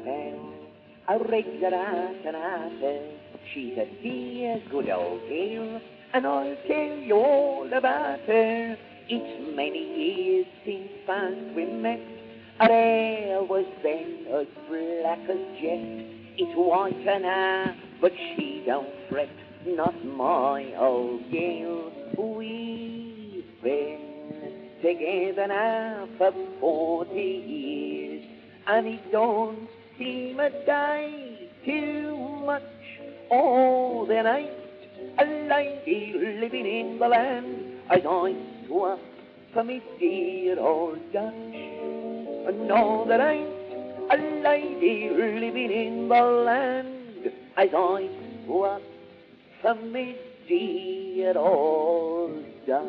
pal, a regular tenata. She's a dear good old girl, and I'll tell you all about her. It's many years since first we met. Her hair was then as black as jet. It's white and her, but she don't fret. Not my old girl. We've been together now for 40 years, and it don't seem a day too much. Oh, there ain't a lady living in the land as I swap for me dear old Dutch. No, there ain't a lady living in the land as I swap for me dear old Dutch.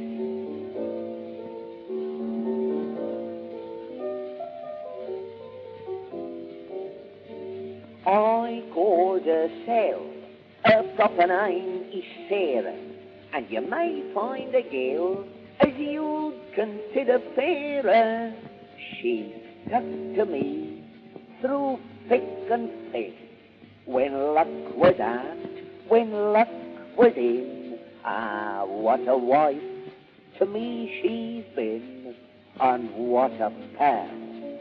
I called her Sarah, her proper name is Sarah, and you may find a girl as you'd consider fairer. She stuck to me through thick and thin, when luck was out, when luck was in. Ah, what a wife to me she's been, and what a pal.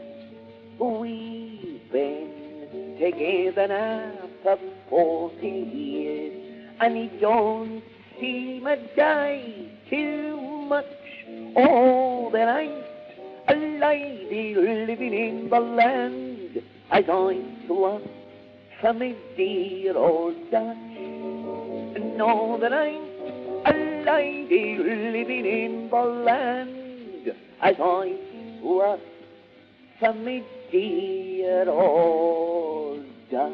We've been together now for 40 years, and it don't seem a day too much. Oh, there ain't a lady living in the land as I swap for me dear old Dutch. No, there ain't a lady living in the land as I swap for me dear old Dutch.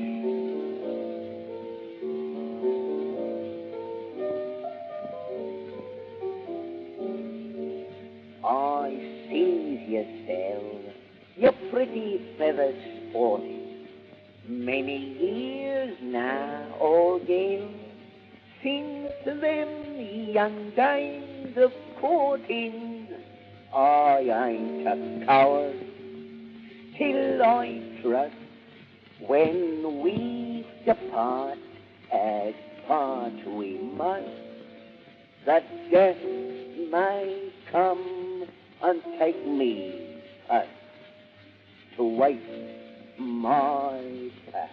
I sees you still, your pretty feathers sporting. Many years now, old girl, since them young days of courting. I ain't a coward till I trust when we depart, as part we must, that death may come and take me first to wait my past.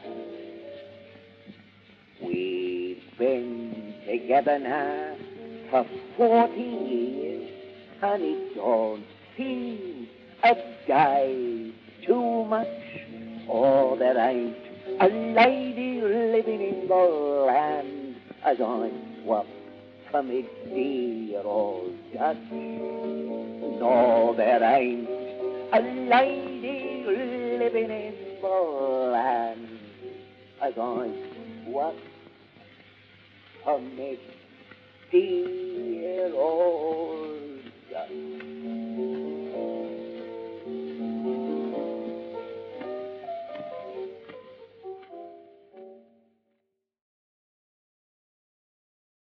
We've been together now for 40 years, and it don't seem a day too much. Oh, there ain't a lady living in the land as I swap for me dear old Dutch. No, there ain't a lady living in the land as I swap for me dear old